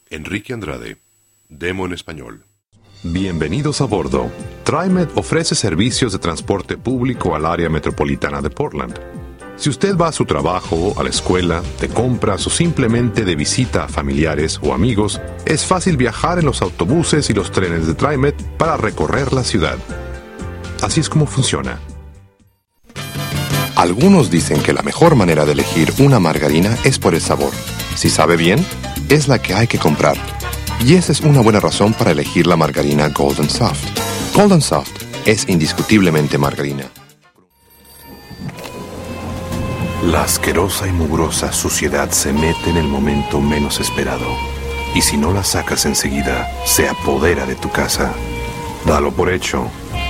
Enrique Andrade. Demo en español. Bienvenidos a bordo. TriMet ofrece servicios de transporte público al área metropolitana de Portland. Si usted va a su trabajo, a la escuela, de compras o simplemente de visita a familiares o amigos, es fácil viajar en los autobuses y los trenes de TriMet para recorrer la ciudad. Así es como funciona. Algunos dicen que la mejor manera de elegir una margarina es por el sabor. Si sabe bien, es la que hay que comprar. Y esa es una buena razón para elegir la margarina Golden Soft. Golden Soft es indiscutiblemente margarina. La asquerosa y mugrosa suciedad se mete en el momento menos esperado. Y si no la sacas enseguida, se apodera de tu casa. Dalo por hecho.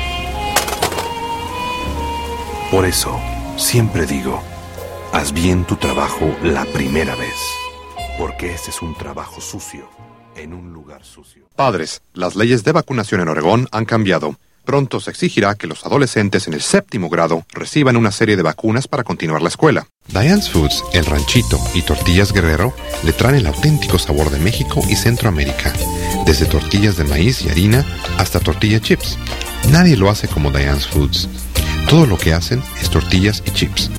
Por eso, siempre digo, haz bien tu trabajo la primera vez. Porque este es un trabajo sucio, en un lugar sucio. Padres, las leyes de vacunación en Oregón han cambiado. Pronto se exigirá que los adolescentes en el 7º grado reciban una serie de vacunas para continuar la escuela. Diane's Foods, El Ranchito y Tortillas Guerrero le traen el auténtico sabor de México y Centroamérica. Desde tortillas de maíz y harina hasta tortilla chips. Nadie lo hace como Diane's Foods. Todo lo que hacen es tortillas y chips.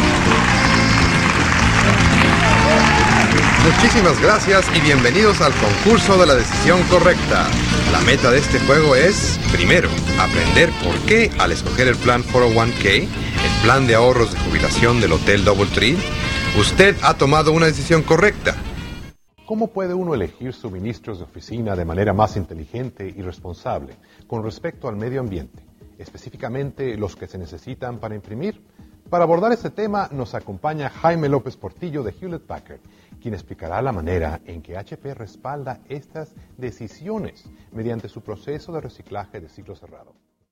Muchísimas gracias y bienvenidos al concurso de la decisión correcta. La meta de este juego es, primero, aprender por qué al escoger el plan 401k, el plan de ahorros de jubilación del Hotel DoubleTree, usted ha tomado una decisión correcta. ¿Cómo puede uno elegir suministros de oficina de manera más inteligente y responsable con respecto al medio ambiente, específicamente los que se necesitan para imprimir? Para abordar este tema nos acompaña Jaime López Portillo de Hewlett Packard, quien explicará la manera en que HP respalda estas decisiones mediante su proceso de reciclaje de ciclo cerrado.